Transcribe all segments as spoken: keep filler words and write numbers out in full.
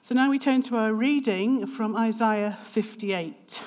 So now we turn to our reading from Isaiah fifty-eight.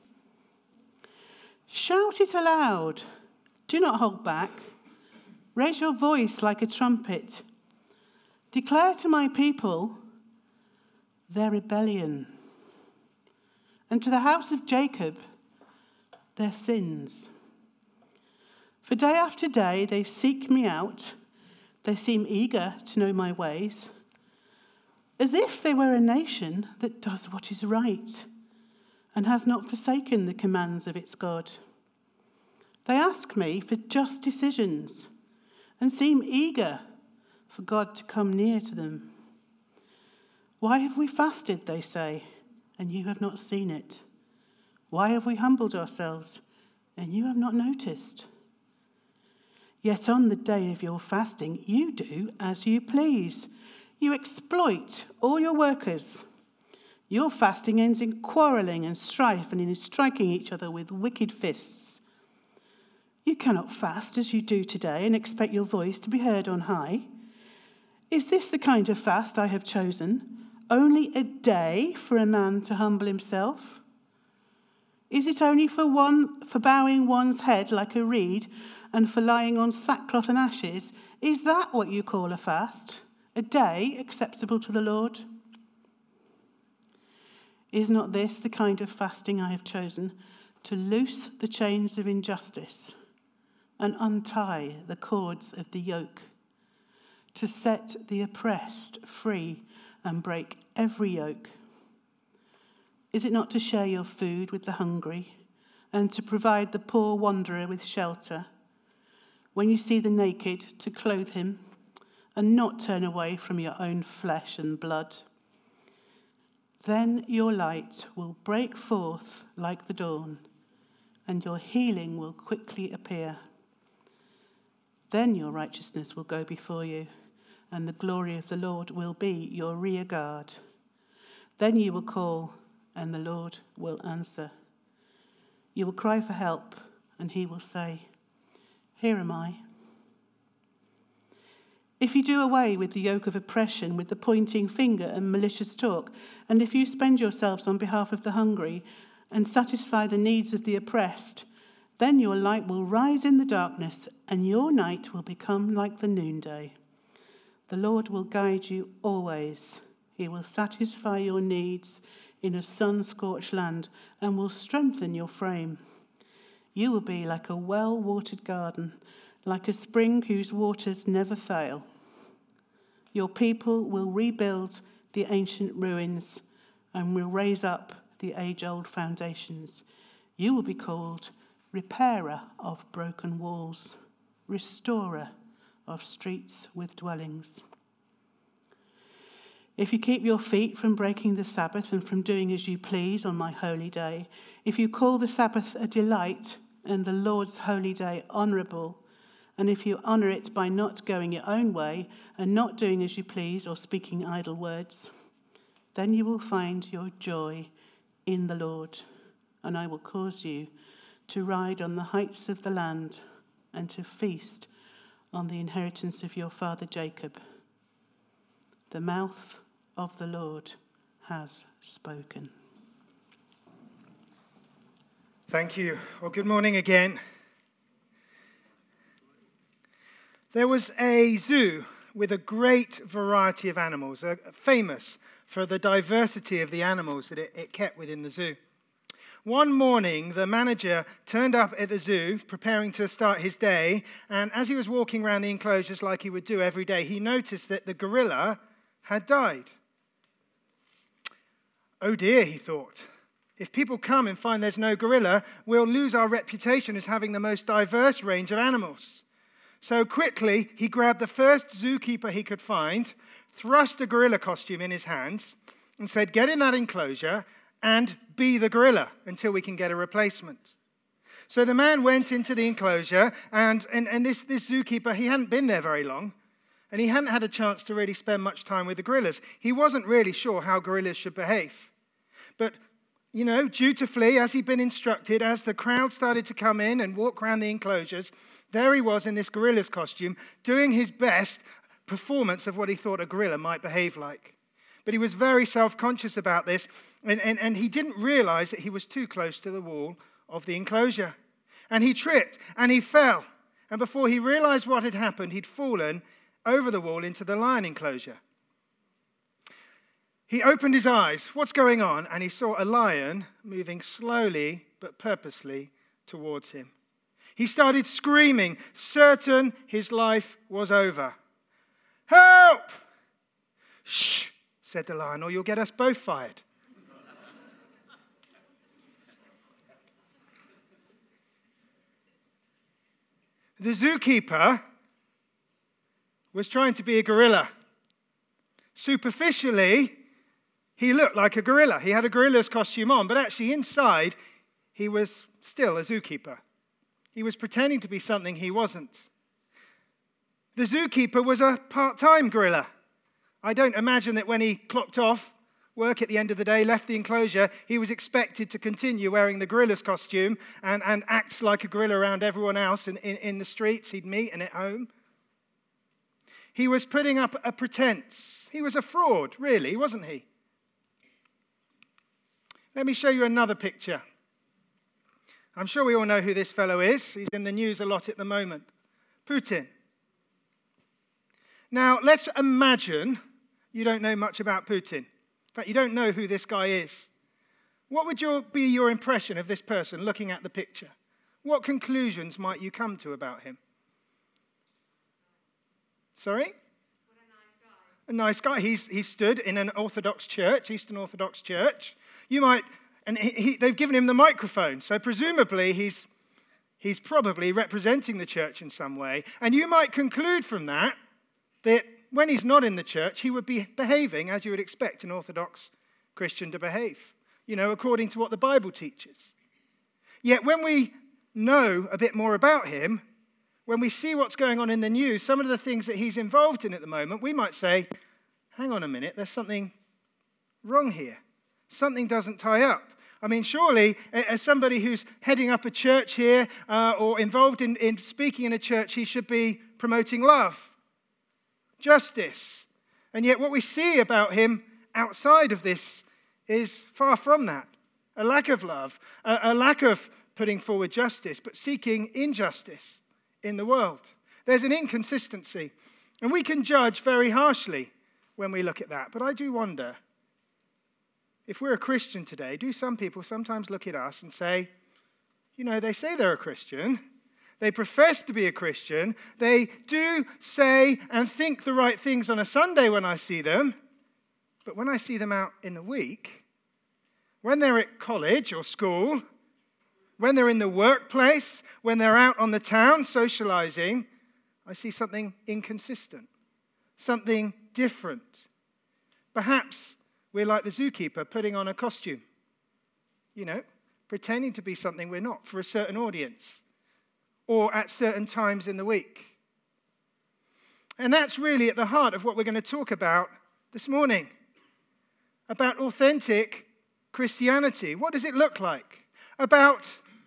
Shout it aloud. Do not hold back. Raise your voice like a trumpet. Declare to my people their rebellion, and to the house of Jacob their sins. For day after day they seek me out. They seem eager to know my ways, as if they were a nation that does what is right and has not forsaken the commands of its God. They ask me for just decisions and seem eager for God to come near to them. Why have we fasted, they say, and you have not seen it? Why have we humbled ourselves, and you have not noticed? Yet on the day of your fasting, you do as you please. You exploit all your workers. Your fasting ends in quarrelling and strife and in striking each other with wicked fists. You cannot fast as you do today and expect your voice to be heard on high. Is this the kind of fast I have chosen? Only a day for a man to humble himself? Is it only for one for bowing one's head like a reed and for lying on sackcloth and ashes? Is that what you call a fast? A day acceptable to the Lord? Is not this the kind of fasting I have chosen? To loose the chains of injustice and untie the cords of the yoke, to set the oppressed free and break every yoke? Is it not to share your food with the hungry and to provide the poor wanderer with shelter? When you see the naked, to clothe him and not turn away from your own flesh and blood? Then your light will break forth like the dawn, and your healing will quickly appear. Then your righteousness will go before you, and the glory of the Lord will be your rear guard. Then you will call, and the Lord will answer. You will cry for help, and he will say, here am I. If you do away with the yoke of oppression, with the pointing finger and malicious talk, and if you spend yourselves on behalf of the hungry and satisfy the needs of the oppressed, then your light will rise in the darkness, and your night will become like the noonday. The Lord will guide you always. He will satisfy your needs in a sun-scorched land and will strengthen your frame. You will be like a well-watered garden, like a spring whose waters never fail. Your people will rebuild the ancient ruins and will raise up the age-old foundations. You will be called repairer of broken walls, restorer of streets with dwellings. If you keep your feet from breaking the Sabbath and from doing as you please on my holy day, if you call the Sabbath a delight and the Lord's holy day honourable, and if you honour it by not going your own way and not doing as you please or speaking idle words, then you will find your joy in the Lord, and I will cause you to ride on the heights of the land and to feast on the inheritance of your father Jacob. The mouth of the Lord has spoken. Thank you. Well, good morning again. There was a zoo with a great variety of animals, uh, famous for the diversity of the animals that it, it kept within the zoo. One morning, the manager turned up at the zoo, preparing to start his day, and as he was walking around the enclosures like he would do every day, he noticed that the gorilla had died. Oh dear, he thought. If people come and find there's no gorilla, we'll lose our reputation as having the most diverse range of animals. So quickly, he grabbed the first zookeeper he could find, thrust a gorilla costume in his hands, and said, get in that enclosure and be the gorilla until we can get a replacement. So the man went into the enclosure, and, and, and this, this zookeeper, he hadn't been there very long, and he hadn't had a chance to really spend much time with the gorillas. He wasn't really sure how gorillas should behave. But, you know, dutifully, as he'd been instructed, as the crowd started to come in and walk around the enclosures, there he was in this gorilla's costume, doing his best performance of what he thought a gorilla might behave like. But he was very self-conscious about this, and, and, and he didn't realize that he was too close to the wall of the enclosure. And he tripped, and he fell. And before he realized what had happened, he'd fallen over the wall into the lion enclosure. He opened his eyes. What's going on? And he saw a lion moving slowly but purposely towards him. He started screaming, certain his life was over. Help! Shh, said the lion, or you'll get us both fired. The zookeeper was trying to be a gorilla. Superficially, he looked like a gorilla. He had a gorilla's costume on, but actually inside, he was still a zookeeper. He was pretending to be something he wasn't. The zookeeper was a part-time gorilla. I don't imagine that when he clocked off work at the end of the day, left the enclosure, he was expected to continue wearing the gorilla's costume and, and act like a gorilla around everyone else in, in, in the streets he'd meet and at home. He was putting up a pretense. He was a fraud, really, wasn't he? Let me show you another picture. I'm sure we all know who this fellow is. He's in the news a lot at the moment. Putin. Now, let's imagine you don't know much about Putin. In fact, you don't know who this guy is. What would your, be your impression of this person looking at the picture? What conclusions might you come to about him? Sorry? What a nice guy. A nice guy. He's, he stood in an Orthodox church, Eastern Orthodox church. You might, and he, he, they've given him the microphone, so presumably he's, he's probably representing the church in some way. And you might conclude from that that when he's not in the church, he would be behaving as you would expect an Orthodox Christian to behave, you know, according to what the Bible teaches. Yet when we know a bit more about him, when we see what's going on in the news, some of the things that he's involved in at the moment, we might say, hang on a minute, there's something wrong here. Something doesn't tie up. I mean, surely, as somebody who's heading up a church here uh, or involved in, in speaking in a church, he should be promoting love, justice. And yet what we see about him outside of this is far from that. A lack of love, a, a lack of putting forward justice, but seeking injustice in the world. There's an inconsistency. And we can judge very harshly when we look at that. But I do wonder, if we're a Christian today, do some people sometimes look at us and say, you know, they say they're a Christian, they profess to be a Christian, they do say and think the right things on a Sunday when I see them, but when I see them out in the week, when they're at college or school, when they're in the workplace, when they're out on the town socializing, I see something inconsistent, something different. Perhaps we're like the zookeeper putting on a costume, you know, pretending to be something we're not for a certain audience or at certain times in the week. And that's really at the heart of what we're going to talk about this morning, about authentic Christianity. What does it look like? About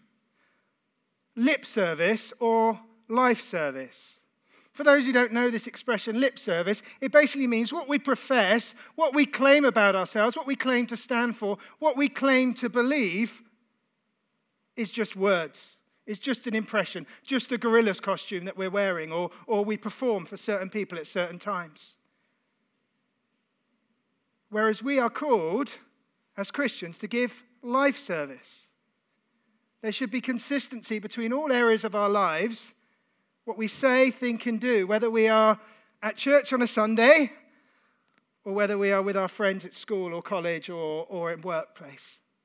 lip service or life service. For those who don't know this expression, lip service, it basically means what we profess, what we claim about ourselves, what we claim to stand for, what we claim to believe is just words. It's just an impression, just a gorilla's costume that we're wearing, or, or we perform for certain people at certain times. Whereas we are called, as Christians, to give life service. There should be consistency between all areas of our lives, what we say, think, and do, whether we are at church on a Sunday or whether we are with our friends at school or college or, or in workplace.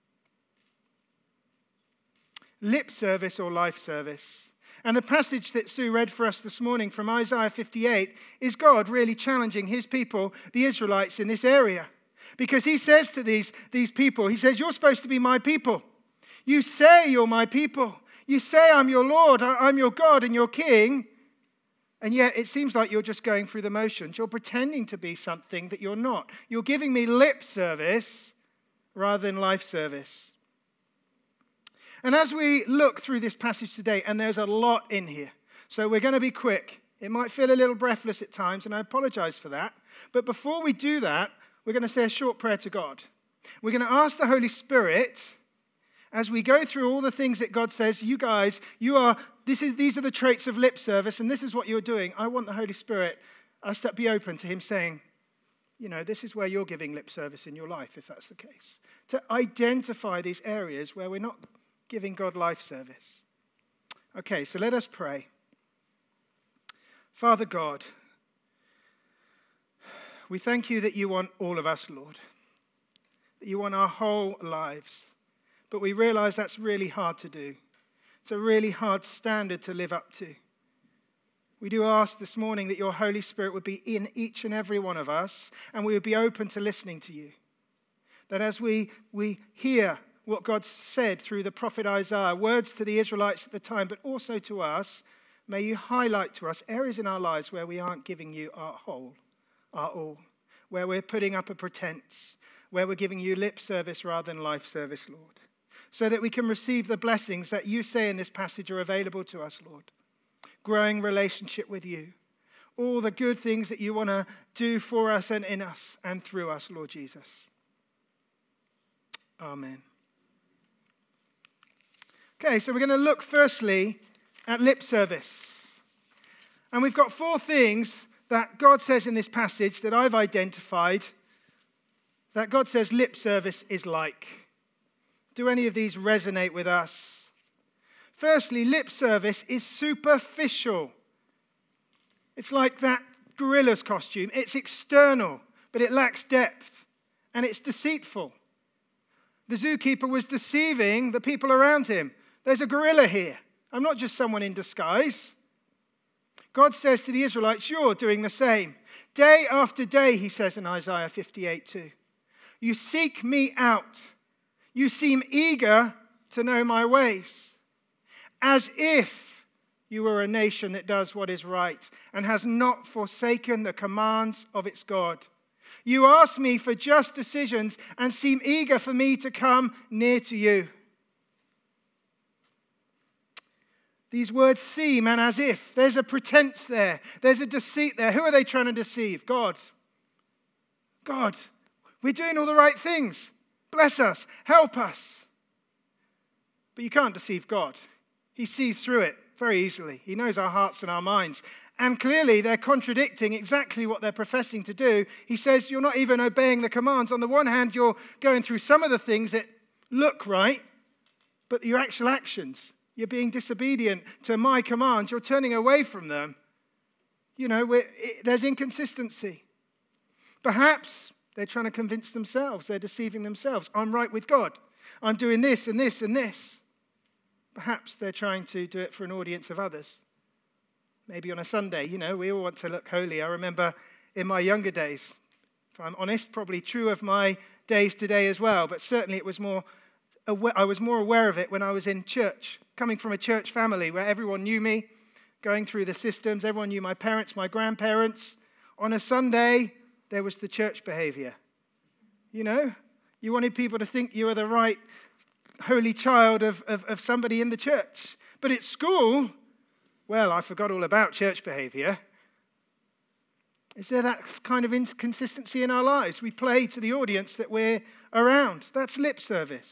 Lip service or life service. And the passage that Sue read for us this morning from Isaiah fifty-eight is God really challenging his people, the Israelites, in this area. Because he says to these, these people, he says, you're supposed to be my people. You say you're my people. You say I'm your Lord, I'm your God and your King. And yet it seems like you're just going through the motions. You're pretending to be something that you're not. You're giving me lip service rather than life service. And as we look through this passage today, and there's a lot in here, so we're going to be quick. It might feel a little breathless at times, and I apologize for that. But before we do that, we're going to say a short prayer to God. We're going to ask the Holy Spirit, as we go through all the things that God says, you guys, you are, this is, these are the traits of lip service, and this is what you're doing. I want the Holy Spirit, us to be open to him saying, you know, this is where you're giving lip service in your life, if that's the case. To identify these areas where we're not giving God life service. Okay, so let us pray. Father God, we thank you that you want all of us, Lord. That you want our whole lives. But we realize that's really hard to do. It's a really hard standard to live up to. We do ask this morning that your Holy Spirit would be in each and every one of us, and we would be open to listening to you. That as we, we hear what God said through the prophet Isaiah, words to the Israelites at the time, but also to us, may you highlight to us areas in our lives where we aren't giving you our whole, our all, where we're putting up a pretense, where we're giving you lip service rather than life service, Lord, so that we can receive the blessings that you say in this passage are available to us, Lord. Growing relationship with you, all the good things that you want to do for us and in us and through us, Lord Jesus. Amen. Okay, so we're going to look firstly at lip service. And we've got four things that God says in this passage that I've identified that God says lip service is like. Do any of these resonate with us? Firstly, lip service is superficial. It's like that gorilla's costume. It's external, but it lacks depth, and it's deceitful. The zookeeper was deceiving the people around him. There's a gorilla here. I'm not just someone in disguise. God says to the Israelites, you're doing the same. Day after day, he says in Isaiah fifty-eight two, you seek me out. You seem eager to know my ways. As if you were a nation that does what is right and has not forsaken the commands of its God. You ask me for just decisions and seem eager for me to come near to you. These words seem and as if. There's a pretense there. There's a deceit there. Who are they trying to deceive? God. God. We're doing all the right things. Bless us. Help us. But you can't deceive God. He sees through it very easily. He knows our hearts and our minds. And clearly they're contradicting exactly what they're professing to do. He says you're not even obeying the commands. On the one hand, you're going through some of the things that look right, but your actual actions, you're being disobedient to my commands. You're turning away from them. You know, it, there's inconsistency. Perhaps they're trying to convince themselves. They're deceiving themselves. I'm right with God. I'm doing this and this and this. Perhaps they're trying to do it for an audience of others. Maybe on a Sunday, you know, we all want to look holy. I remember in my younger days, if I'm honest, probably true of my days today as well, but certainly it was more, I was more aware of it when I was in church, coming from a church family where everyone knew me, going through the systems, everyone knew my parents, my grandparents. On a Sunday, there was the church behavior. You know, you wanted people to think you were the right holy child of, of, of somebody in the church. But at school, well, I forgot all about church behavior. Is there that kind of inconsistency in our lives? We play to the audience that we're around. That's lip service.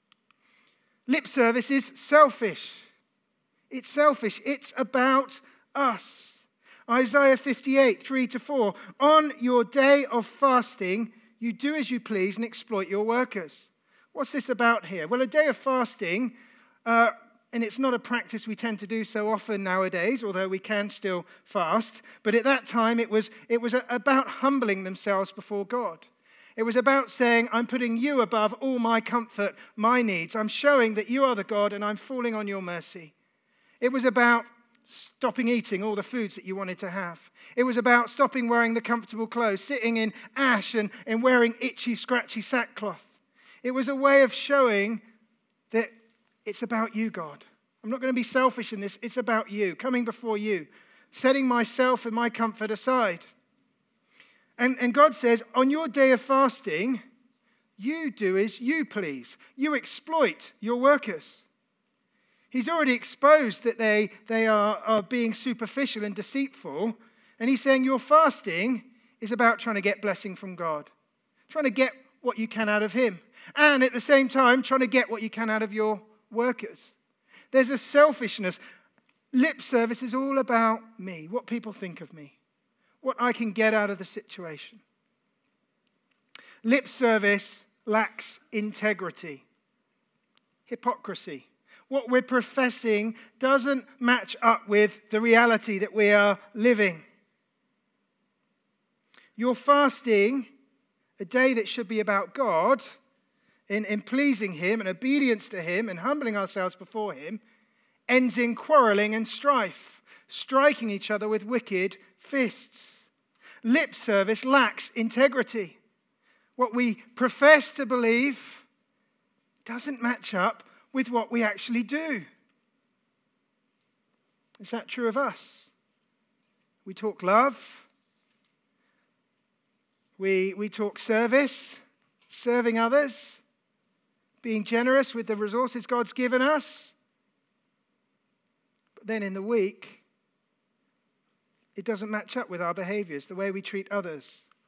Lip service is selfish. It's selfish. It's about us. Isaiah fifty-eight, three to four. On your day of fasting, you do as you please and exploit your workers. What's this about here? Well, a day of fasting, uh, and it's not a practice we tend to do so often nowadays, although we can still fast. But at that time, it was, it was about humbling themselves before God. It was about saying, I'm putting you above all my comfort, my needs. I'm showing that you are the God and I'm falling on your mercy. It was about stopping eating all the foods that you wanted to have. It was about stopping wearing the comfortable clothes, sitting in ash and, and wearing itchy, scratchy sackcloth. It was a way of showing that it's about you, God. I'm not going to be selfish in this. It's about you, coming before you, setting myself and my comfort aside. And, and God says, on your day of fasting, you do as you please. You exploit your workers. He's already exposed that they, they are, are being superficial and deceitful. And he's saying your fasting is about trying to get blessing from God. trying to get what you can out of him. And at the same time, trying to get what you can out of your workers. There's a selfishness. Lip service is all about me, what people think of me, what I can get out of the situation. Lip service lacks integrity, hypocrisy. What we're professing doesn't match up with the reality that we are living. Your fasting, a day that should be about God, in, in pleasing him and obedience to him and humbling ourselves before him, ends in quarreling and strife, striking each other with wicked fists. Lip service lacks integrity. What we profess to believe doesn't match up with what we actually do. Is that true of us? We talk love. We, we talk service, serving others, being generous with the resources God's given us. But then in the week, it doesn't match up with our behaviors, the way we treat others.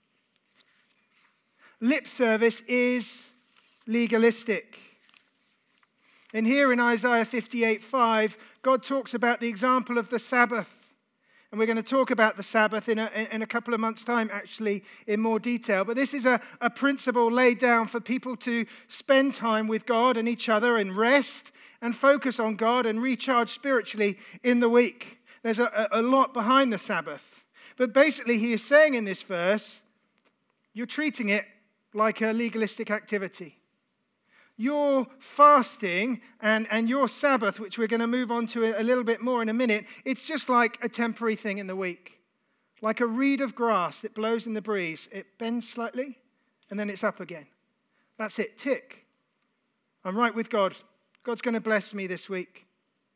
Lip service is legalistic. And here in Isaiah fifty-eight five, God talks about the example of the Sabbath. And we're going to talk about the Sabbath in a, in a couple of months' time, actually, in more detail. But this is a, a principle laid down for people to spend time with God and each other and rest and focus on God and recharge spiritually in the week. There's a, a lot behind the Sabbath. But basically, he is saying in this verse, you're treating it like a legalistic activity. Your fasting and, and your Sabbath, which we're going to move on to a little bit more in a minute, it's just like a temporary thing in the week. Like a reed of grass that blows in the breeze. It bends slightly and then it's up again. That's it. Tick. I'm right with God. God's going to bless me this week.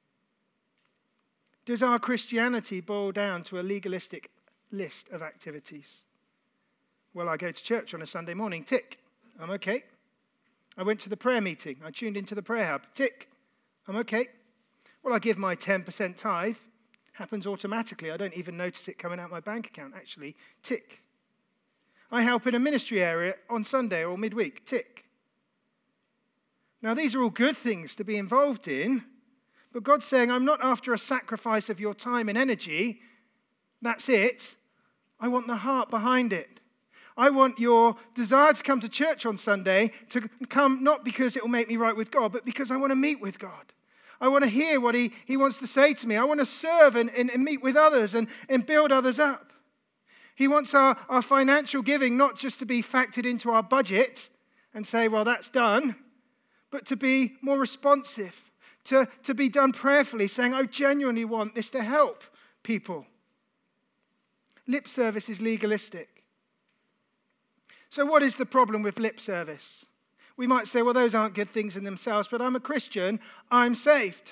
Does our Christianity boil down to a legalistic list of activities? Well, I go to church on a Sunday morning. Tick. I'm okay. I went to the prayer meeting. I tuned into the prayer hub. Tick. I'm okay. Well, I give my ten percent tithe. Happens automatically. I don't even notice it coming out my bank account, actually. Tick. I help in a ministry area on Sunday or midweek. Tick. Now, these are all good things to be involved in, but God's saying, I'm not after a sacrifice of your time and energy. That's it. I want the heart behind it. I want your desire to come to church on Sunday to come not because it will make me right with God, but because I want to meet with God. I want to hear what he, he wants to say to me. I want to serve and, and, and meet with others and, and build others up. He wants our, our financial giving not just to be factored into our budget and say, well, that's done, but to be more responsive, to, to be done prayerfully, saying, I genuinely want this to help people. Lip service is legalistic. So what is the problem with lip service? We might say, well, those aren't good things in themselves, but I'm a Christian, I'm saved.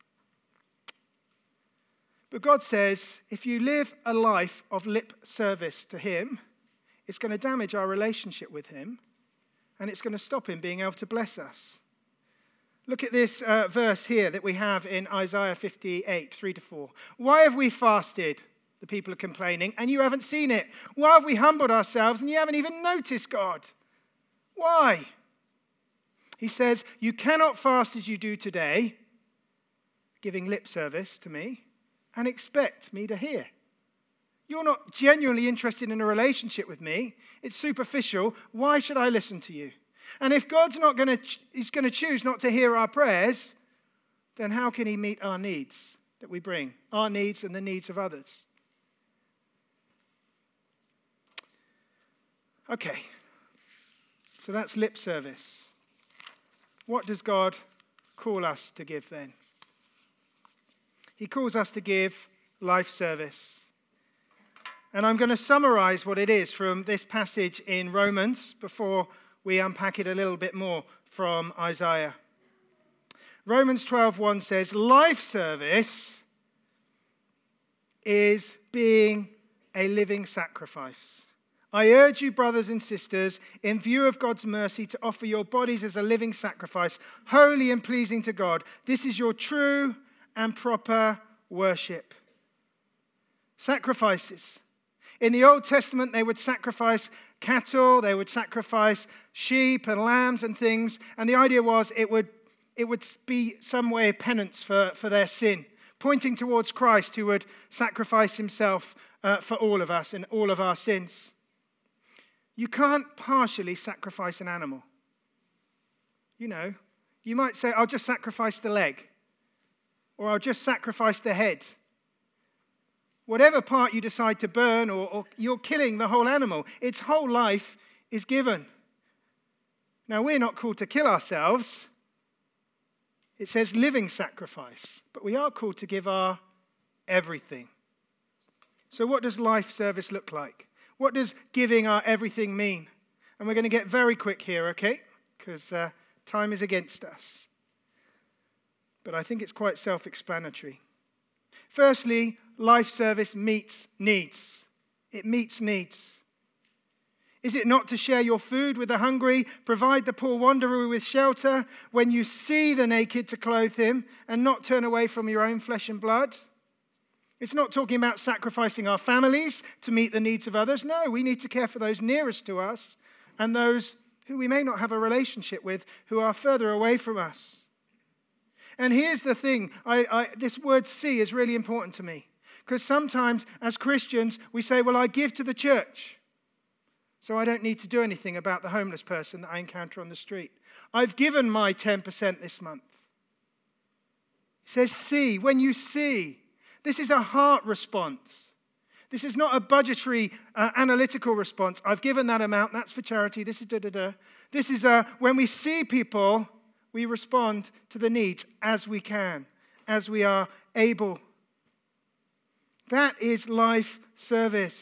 But God says, if you live a life of lip service to him, it's going to damage our relationship with him, and it's going to stop him being able to bless us. Look at this uh, verse here that we have in Isaiah fifty-eight, three to four. Why have we fasted? The people are complaining, and you haven't seen it. Why have we humbled ourselves and you haven't even noticed God? Why? He says, you cannot fast as you do today, giving lip service to me, and expect me to hear. You're not genuinely interested in a relationship with me. It's superficial. Why should I listen to you? And if God's not going to, he's going to choose not to hear our prayers, then how can he meet our needs that we bring? Our needs and the needs of others. Okay, so that's lip service. What does God call us to give then? He calls us to give life service. And I'm going to summarize what it is from this passage in Romans before we unpack it a little bit more from Isaiah. Romans twelve one says, life service is being a living sacrifice. I urge you, brothers and sisters, in view of God's mercy, to offer your bodies as a living sacrifice, holy and pleasing to God. This is your true and proper worship. Sacrifices. In the Old Testament, they would sacrifice cattle, they would sacrifice sheep and lambs and things, and the idea was it would, it would be some way of penance for, for their sin, pointing towards Christ who would sacrifice himself uh, for all of us and all of our sins. You can't partially sacrifice an animal. You know, you might say, I'll just sacrifice the leg, or I'll just sacrifice the head. Whatever part you decide to burn, or, or you're killing the whole animal. Its whole life is given. Now, we're not called to kill ourselves. It says living sacrifice. But we are called to give our everything. So what does life service look like? What does giving our everything mean? And we're going to get very quick here, okay? Because uh, time is against us. But I think it's quite self-explanatory. Firstly, life service meets needs. It meets needs. Is it not to share your food with the hungry, provide the poor wanderer with shelter, when you see the naked to clothe him, and not turn away from your own flesh and blood? It's not talking about sacrificing our families to meet the needs of others. No, we need to care for those nearest to us and those who we may not have a relationship with, who are further away from us. And here's the thing, I, I, this word see is really important to me. Because sometimes as Christians, we say, well, I give to the church, so I don't need to do anything about the homeless person that I encounter on the street. I've given my ten percent this month. It says see, when you see. This is a heart response. This is not a budgetary, uh, analytical response. I've given that amount, that's for charity, this is da-da-da. This is a, when we see people, we respond to the needs as we can, as we are able. That is life service.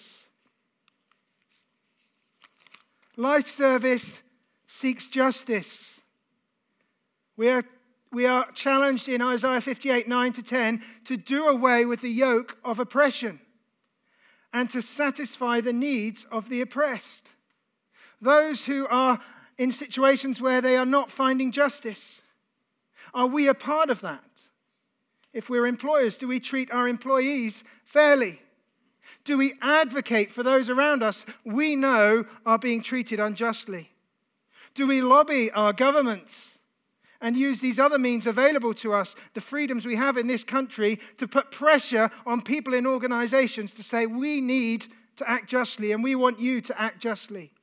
Life service seeks justice. We are, we are challenged in Isaiah fifty-eight, nine to ten to do away with the yoke of oppression and to satisfy the needs of the oppressed. Those who are in situations where they are not finding justice. Are we a part of that? If we're employers, do we treat our employees fairly? Do we advocate for those around us we know are being treated unjustly? Do we lobby our governments and use these other means available to us, the freedoms we have in this country, to put pressure on people in organizations to say we need to act justly and we want you to act justly?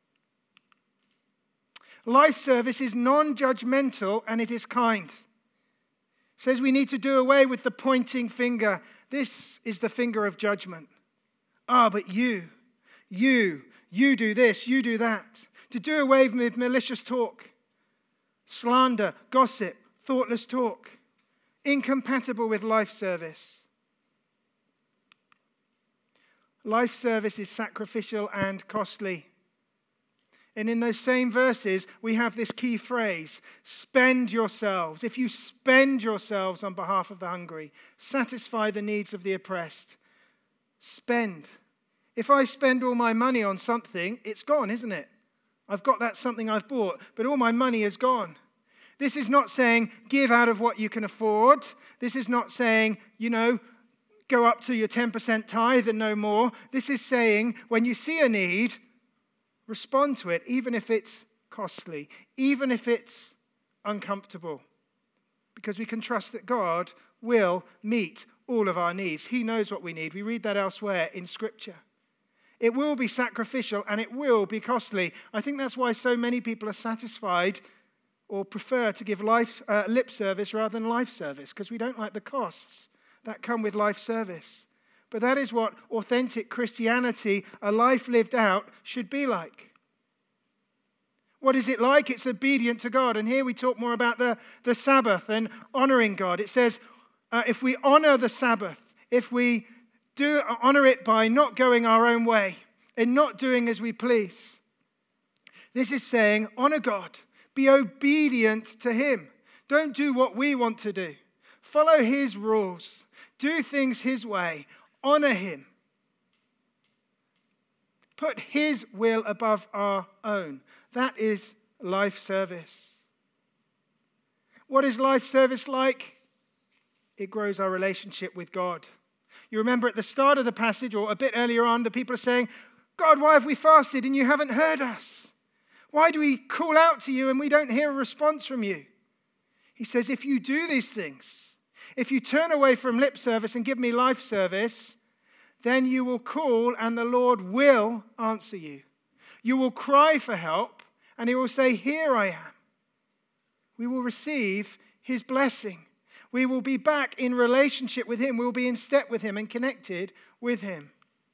Life service is non-judgmental and it is kind. It says we need to do away with the pointing finger. This is the finger of judgment. Ah, but you, you, you do this, you do that. To do away with malicious talk, slander, gossip, thoughtless talk, incompatible with life service. Life service is sacrificial and costly. And in those same verses, we have this key phrase, spend yourselves. If you spend yourselves on behalf of the hungry, satisfy the needs of the oppressed. Spend. If I spend all my money on something, it's gone, isn't it? I've got that something I've bought, but all my money is gone. This is not saying give out of what you can afford. This is not saying, you know, go up to your ten percent tithe and no more. This is saying when you see a need, respond to it, even if it's costly, even if it's uncomfortable, because we can trust that God will meet all of our needs. He knows what we need. We read that elsewhere in Scripture. It will be sacrificial and it will be costly. I think that's why so many people are satisfied or prefer to give life uh, lip service rather than life service, because we don't like the costs that come with life service. But that is what authentic Christianity, a life lived out, should be like. What is it like? It's obedient to God. And here we talk more about the, the Sabbath and honoring God. It says, uh, if we honor the Sabbath, if we do honor it by not going our own way and not doing as we please, this is saying, honor God. Be obedient to Him. Don't do what we want to do. Follow His rules. Do things His way. Honor Him. Put His will above our own. That is life service. What is life service like? It grows our relationship with God. You remember at the start of the passage, or a bit earlier on, the people are saying, God, why have we fasted and you haven't heard us? Why do we call out to you and we don't hear a response from you? He says, if you do these things, if you turn away from lip service and give me life service, then you will call and the Lord will answer you. You will cry for help and he will say, here I am. We will receive his blessing. We will be back in relationship with him. We will be in step with him and connected with him.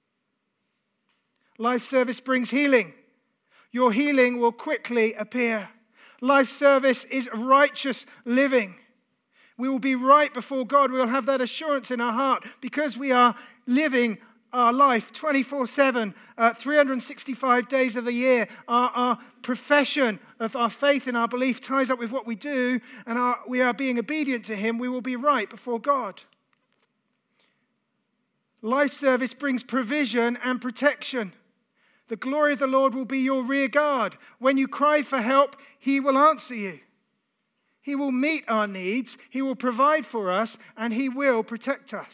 Life service brings healing. Your healing will quickly appear. Life service is righteous living. We will be right before God. We will have that assurance in our heart because we are living our life twenty-four seven, uh, three hundred sixty-five days of the year. Our, our profession of our faith and our belief ties up with what we do, and our, we are being obedient to him. We will be right before God. Life service brings provision and protection. The glory of the Lord will be your rear guard. When you cry for help, he will answer you. He will meet our needs, he will provide for us, and he will protect us.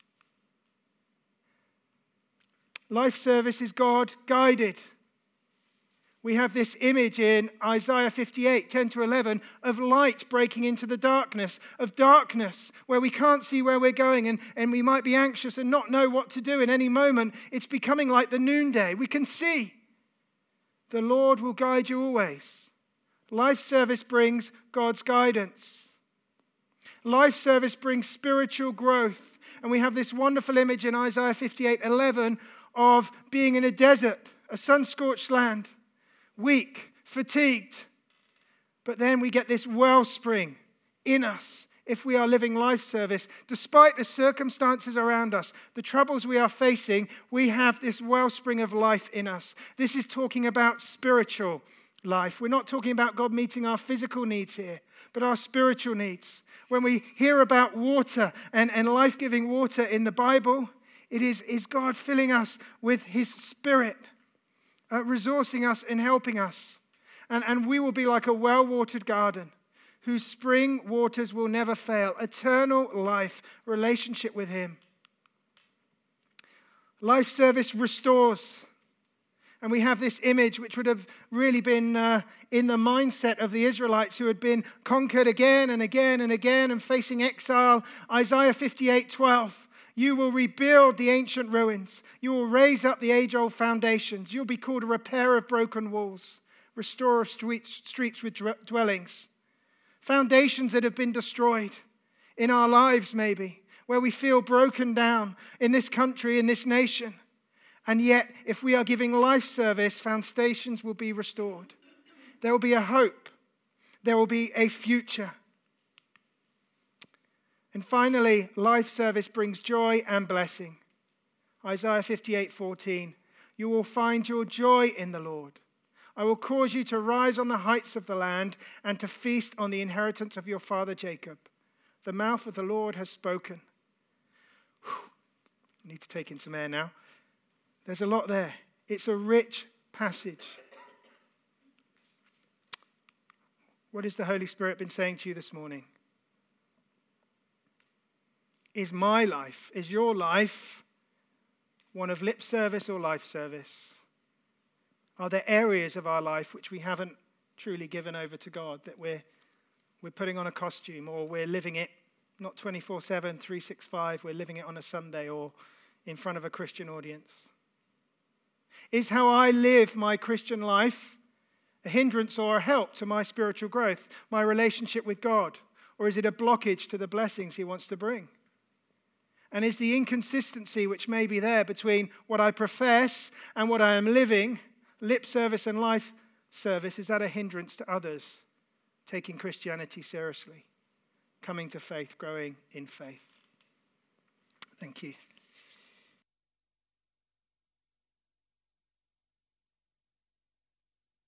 Life service is God-guided. We have this image in Isaiah fifty-eight, ten to eleven, of light breaking into the darkness, of darkness where we can't see where we're going and, and we might be anxious and not know what to do in any moment. It's becoming like the noonday. We can see. The Lord will guide you always. Life service brings God's guidance. Life service brings spiritual growth. And we have this wonderful image in Isaiah fifty-eight, eleven of being in a desert, a sun-scorched land, weak, fatigued. But then we get this wellspring in us if we are living life service. Despite the circumstances around us, the troubles we are facing, we have this wellspring of life in us. This is talking about spiritual life. We're not talking about God meeting our physical needs here, but our spiritual needs. When we hear about water and, and life-giving water in the Bible, it is, is God filling us with his Spirit, uh, resourcing us and helping us. And, and we will be like a well-watered garden whose spring waters will never fail. Eternal life, relationship with him. Life service restores. And we have this image which would have really been uh, in the mindset of the Israelites who had been conquered again and again and again and facing exile. Isaiah fifty-eight, twelve. You will rebuild the ancient ruins. You will raise up the age-old foundations. You'll be called a repairer of broken walls, restorer of streets, streets with dwellings. Foundations that have been destroyed in our lives maybe, where we feel broken down in this country, in this nation. And yet, if we are giving life service, foundations will be restored. There will be a hope. There will be a future. And finally, life service brings joy and blessing. Isaiah fifty-eight, fourteen. You will find your joy in the Lord. I will cause you to rise on the heights of the land and to feast on the inheritance of your father Jacob. The mouth of the Lord has spoken. Whew. I need to take in some air now. There's a lot there. It's a rich passage. What has the Holy Spirit been saying to you this morning? Is my life, is your life one of lip service or life service? Are there areas of our life which we haven't truly given over to God, that we're, we're putting on a costume, or we're living it not twenty-four seven, three sixty-five, we're living it on a Sunday or in front of a Christian audience? Is how I live my Christian life a hindrance or a help to my spiritual growth, my relationship with God? Or is it a blockage to the blessings he wants to bring? And is the inconsistency which may be there between what I profess and what I am living, lip service and life service, is that a hindrance to others taking Christianity seriously, coming to faith, growing in faith? Thank you.